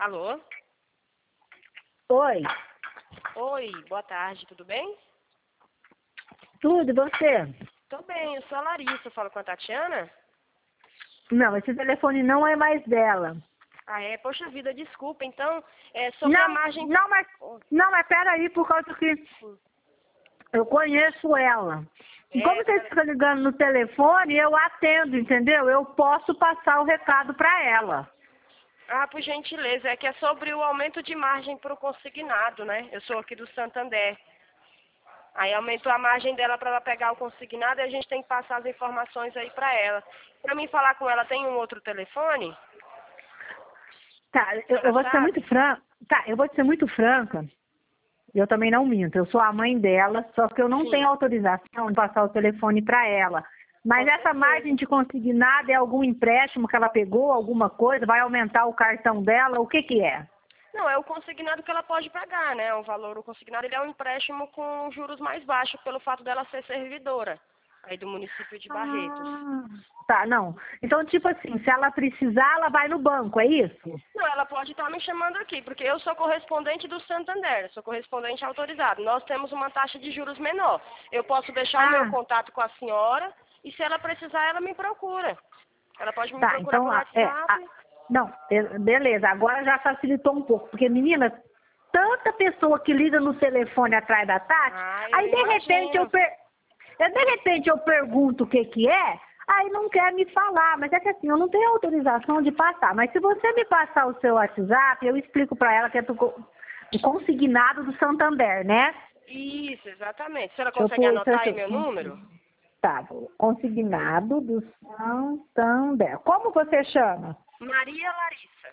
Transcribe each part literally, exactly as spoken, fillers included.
Alô? Oi, Oi, boa tarde, tudo bem? tudo, e você? Tô bem, eu sou a Larissa, falo com a Tatiana. Não, esse telefone não é mais dela. Ah, é? Poxa vida, desculpa, então, é sobre a Não, margem... não, mas, Oh, não, mas peraí, por causa que sim. eu conheço ela. E como É, você pera- fica ligando no telefone, eu atendo, entendeu? Eu posso passar o recado para ela. ah, por gentileza, é que é sobre o aumento de margem para o consignado, né? Eu sou aqui do Santander. Aí aumentou a margem dela para ela pegar o consignado e a gente tem que passar as informações aí para ela. Para mim falar com ela, tem um outro telefone? Tá, A eu, eu senhora vou ser muito sabe? franca. Tá, eu vou ser muito franca. Eu também não minto. Eu sou a mãe dela, só que eu não Sim, tenho autorização de passar o telefone para ela. Mas com essa margem certeza. de consignado é algum empréstimo que ela pegou, alguma coisa? Vai aumentar o cartão dela? O que que é? Não, é o consignado que ela pode pagar, né? O valor, o consignado, ele é um empréstimo com juros mais baixos pelo fato dela ser servidora aí do município de Barretos. Ah, tá, não. Então, tipo assim, se ela precisar, ela vai no banco, é isso? Não, ela pode estar me chamando aqui, porque eu sou correspondente do Santander, sou correspondente autorizado. Nós temos uma taxa de juros menor. Eu posso deixar o meu Ah, contato com a senhora e se ela precisar, ela me procura. Ela pode me tá, procurar então, por ah, é, ah, WhatsApp. não, be- beleza, agora já facilitou um pouco, porque, menina, tanta pessoa que liga no telefone atrás da Tati, Ah, eu aí de repente eu, imagino. per... eu, de repente eu pergunto o que que é, aí não quer me falar, mas é que assim, eu não tenho autorização de passar, mas se você me passar o seu WhatsApp, eu explico pra ela que é do co- do consignado do Santander, né? Isso, exatamente. A senhora Deixa eu consegue pôr, anotar deixa aí eu, meu número? tá, consignado do Santander. Como você chama? Maria Larissa.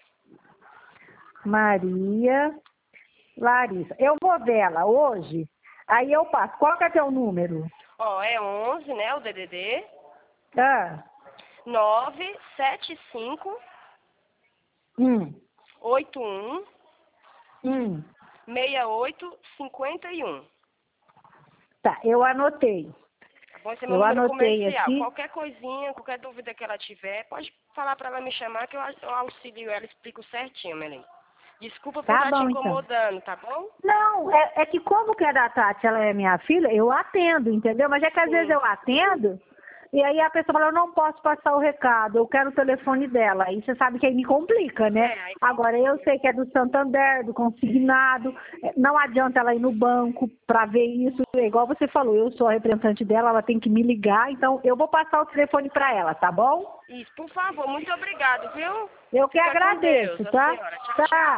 Maria Larissa. Eu vou vê-la hoje, aí eu passo. Qual que é teu número? Ó, é onze, né, o D D D, Ah, nove sete cinco hum, oito um hum. seis oito cinco um. Tá, eu anotei. Tá bom? Esse é meu Eu número anotei comercial. aqui. Qualquer coisinha, qualquer dúvida que ela tiver, pode falar para ela me chamar que eu, eu auxilio ela, explico certinho, Melim. Desculpa por Tá estar te bom, então. incomodando, tá bom? Não, é, é que como que é da Tati, ela é minha filha, eu atendo, entendeu? Mas é que às vezes Sim. eu atendo, e aí a pessoa fala, eu não posso passar o recado, eu quero o telefone dela. Aí você sabe que aí me complica, né? É, aí Agora, eu complica. sei que é do Santander, do consignado, é, não adianta ela ir no banco para ver isso, é igual você falou, eu sou a representante dela, ela tem que me ligar, então eu vou passar o telefone para ela, tá bom? Isso, por favor, muito obrigado, viu? Eu que Fica com Deus, agradeço, a tá? senhora. Tchau, tchau. Tá.